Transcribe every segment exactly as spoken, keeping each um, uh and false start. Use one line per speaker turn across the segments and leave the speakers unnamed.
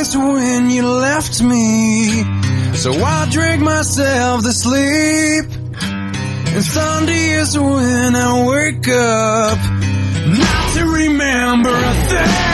years when you left me, so I drank myself to sleep. And Sundays when I wake up, not to remember a thing.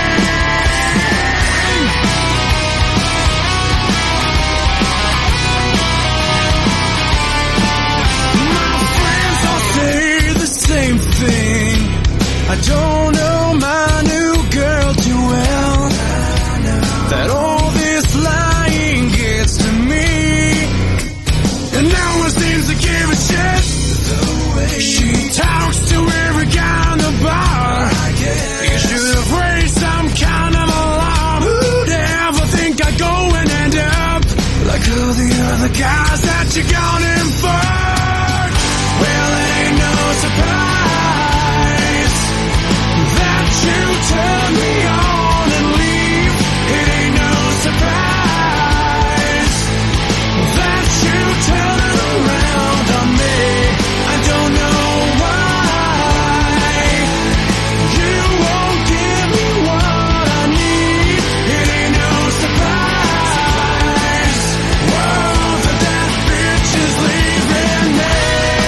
Same thing. I don't know my new girl too well, that all this lying gets to me, and no one seems to give a shit. She talks to every guy in the bar. You should have raised some kind of alarm. Who'd ever think I'd go and end up like all the other guys that you gone in for? Well, it ain't no surprise that you turn me on and leave. It ain't no surprise that you turn it around on me. I don't know why you won't give me what I need. It ain't no surprise, whoa, that that bitch is leaving me.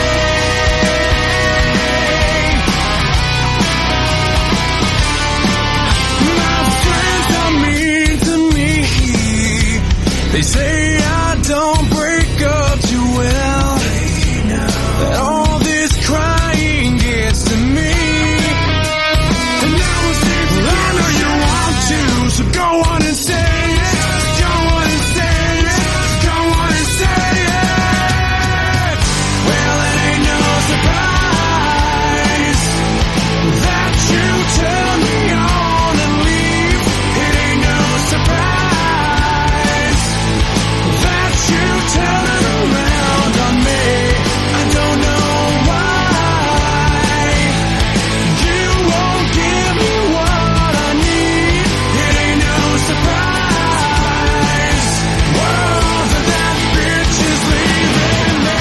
They say I don't break up too well, that all this crying gets to me. And now it seems I know you want to, so go on and say it. Go on and say it. Go on and say it. Well, it ain't no surprise that you turn me on and leave. It ain't no surprise you turn it around on me. I don't know why you won't give me what I need. It ain't no surprise, whoa, that that bitch is leaving me.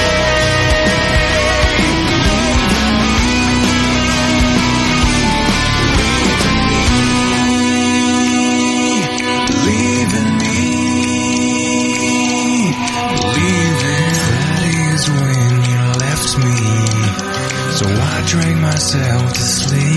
Leaving me. Leaving me. When you left me, so I drank myself to sleep.